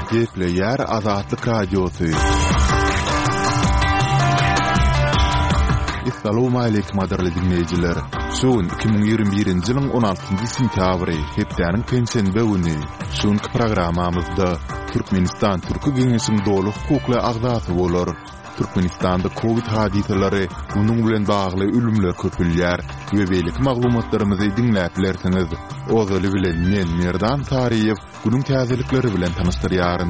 Geple yer Azatlyk radiosu. Assalamu alaykum adarly dinleyijiler. Şuň 2021-nji ýylyň 16-njy sentýabry, hepdeniň pensiýa güni. Şuňky programamyzda Türkmenistan Türkü Geňeşiň doluq hukukly agzasy bolar. Türkmenistanda Covid hadiseleri, bunun bilen bagly ölümler köpülýär we beýlik maglumatlarymyzy dinläplersiniz. Ozaly bilen men Merdan Tariýew günüň täzelikleri bilen tanıştyrýaryn.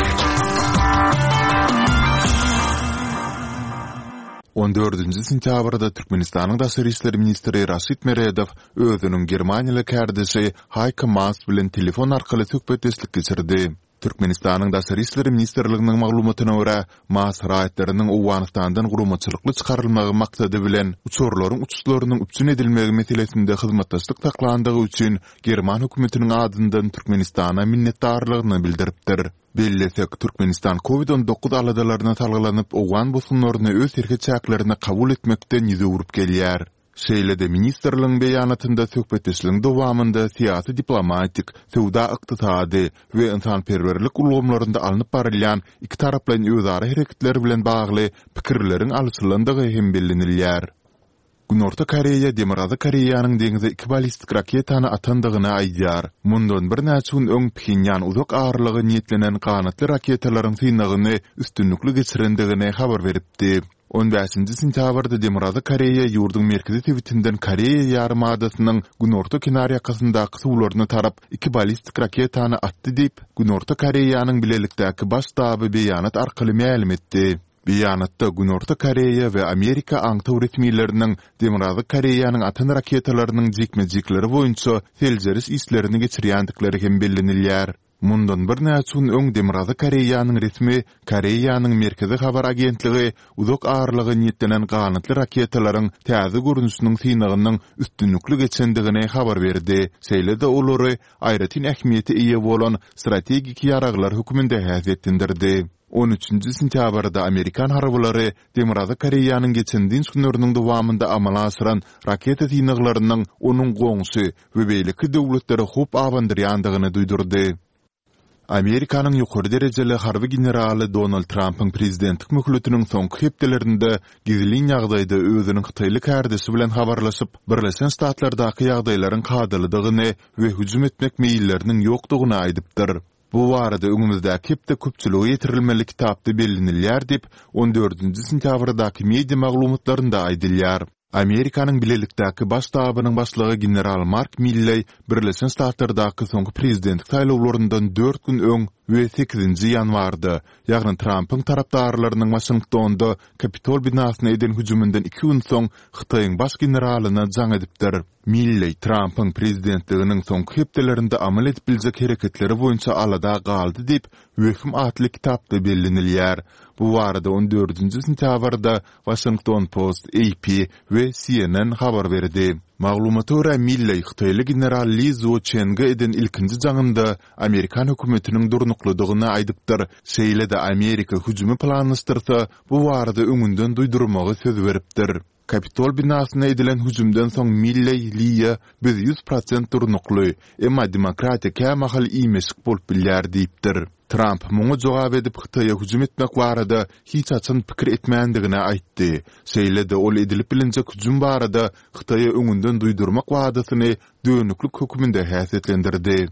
14-nji sentýabrda Türkmenistanyň Daşary işleri ministri Raşid Meredow özüniň Germaniýaly kärdesi Heiko Maas bilen telefon arkaly söhbetdeşlik geçirdi. Türkmenistanyň Daşary işleri ministrliginiň maglumatyna görä, Maas raýatlarynyň Awganistandan guramaçylykly çykarylmagy maksady bilen uçurlaryň uçuşlarynyň üpçün edilmegi meselesinde hyzmatdaşlyk taklandygy üçin German hökümetiniň adyndan Türkmenistana minnetdarlygyny bildiripdir. Bellesek Türkmenistan Covid-19 aladalaryna salgylanyp Awgan bosunlaryny öz herketçäklerini kabul etmekden ýüze urup gelýär. Şeýlede ministrligiň beýanatynda söhbetdeşligiň dowamında syýasy, diplomatik, sowda, ykdysady we insanperwerlik ulgamlarynda alınıp barylýan iki taraplaryň özara hereketleri bilen bagly pikirleriň alyslandygy hem bellenilýär. Günorta Koreýa Demirazy Koreýanyň deňize iki ballistik raketany atandygyny aýdýar. Mundan bir näçe gün öň Pxenyan uzak ağırlygy niýetlenen kanatly raketalaryň synagyny üstünlükli geçirendigini habar beripdi. 15-nji sentýabrda Demirazy Koreýa ýurduň merkezi tebitinden Koreýa ýarymadasynyň günorta kenar ýakasyndaky suwlaryny tarap iki ballistik raketany atdy diýip Günorta Koreýanyň bilelikdäki baş ştaby beýanat arkaly ma'lum etdi. Beýanatda Günorta Koreýa we Amerika aňtaw resmiýetleriniň Demirazy Koreýanyň atan raketalarynyň jekmejekleri boýunça seljeris işlerini geçirýändikleri hem bellenilýär. Mundan bir näçe gün öň Demirazy Koreýanyň resmi Koreýanyň merkezi habar agentligi uzak ağırlygy niýetlenen kanatly raketalaryň täze görünüşiniň synagynyň üstünlükli geçendigini habar berdi. Şeýlede olary aýratyn ähmiýeti eýe bolan strategik ýaraglar höküminde häzretdirdi. 13-nji sentýabrda Amerikan harbylary Demirazy Koreýanyň geçendiň günleriniň dowamında amala asyran raketa synaglarynyň onuň goňsy we beýleki döwletleri hop awandyrýandygyny duýdurdy. Amerikanyň ýokary derejeli harby generaly Donald Trump'yň prezidentlik möhletiniň soňky hepdelerinde gizlin ýagdaýda özüniň Hytaýly kärdesi bilen habarlaşyp, Birleşen Ştatlardaky ýagdaýlaryň kadalydygyny we hüjüm etmek meýilleriniň ýokdugyny aýdypdyr. Bu barada öňümizde hepde köpçüligi ýetirilmeli kitapda bellenilýär diýip 14-nji sentýabrdaky media maglumatlarynda aýdylýar. Amerikanyň bilelikdäki baş ştabynyň başlygy general Mark Milley Birleşen Ştatlardaky soňky prezidentlik saýlawlaryndan 4 gün öň we 8-nji ýanwarda, ýagny Trump'yň tarapdarlarynyň Washingtonda Kapitol binasyna eden hüjümünden 2 gün soň Hytaýyň baş generalyna jaň edipdir. Milley Trump'yň prezidentliginiň soňky hepdelerinde amal edip biljek hereketleri boýunça alada galdy diýip Wöhüm atly kitapda bellenilýär. Bu barada 14-nji sentýabrda Washington Post, AP we CNN habar berdi. Maglumata görä Milley Hytaýly general Lee Zo-chengä eden ilkinji jaňynda Amerikan hökümetiniň durnuklydygyny aýdypdyr. Şeýlede Amerika hüjümi planlaşdyrsa, bu barada öňünden duýdurmagy söz beripdir. Kapitol binasyna edilen hüjümden soň Milley Lee'ye biz 100% durnukly, emma demokratiýa kämahal iýmesik bolup bilýär diýipdir. Trump muňa jogap edip Hytaýa hüjüm etmek barada hiç açan pikir etmändigini aýtdy. Şeýlede ol edilip bilinjek hüjüm barada Hytaýa öňünden duýdurmak wadasyny dönüklik höküminde häsiýetlendirdi.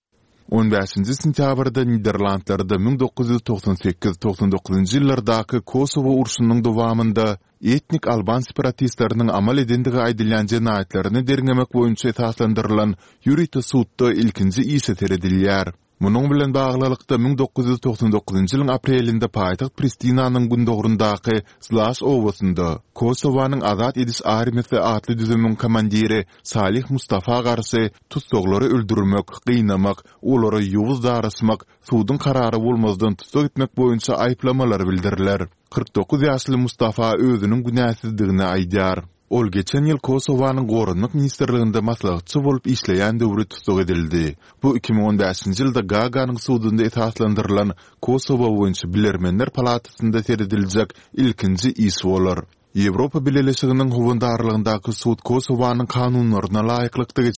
15-nji sentýabrda Niderlandlarda 1998-99-njy ýyllardaky Kosovo urşunyň dowamında etnik Alban separatistleriniň amal edendigi aýdylýan jenaýetlerini derňemek boýunça esaslandyrylan ýürüýte suwtda ilkinji işe teredilýär. Munyň bilen baglylykda 1999-njy ýylyň aprelinde paýtaxt Pristinanyň gündogrundaky Slash owasynda Kosowanyň azat ediş armiýasy atly düzüminiň komandiri Salih Mustafa garşy tutsaglary öldürmek, gıynamak, olary ýowuz darasmak, suwdyň karary bolmazdan tutsak etmek boýunça aýplamalar bildirilýär. 49 ýaşly Mustafa özüniň günäsizdigini aýdýar. Ol geçen ýyl Kosowanyň gorunluk ministrliginde maslahatçy bolup işleýän döwri tutsak edildi. Bu 2015-nji ýylda Gaganyň suwdunda esaslandyrylan Kosowo boýunça bilermenler palatasynda terediljek ilkinji iş bolar. Ýewropa Birleşiginiň howandarlygyndaky suwd Kosowanyň kanunlaryna laýyklykda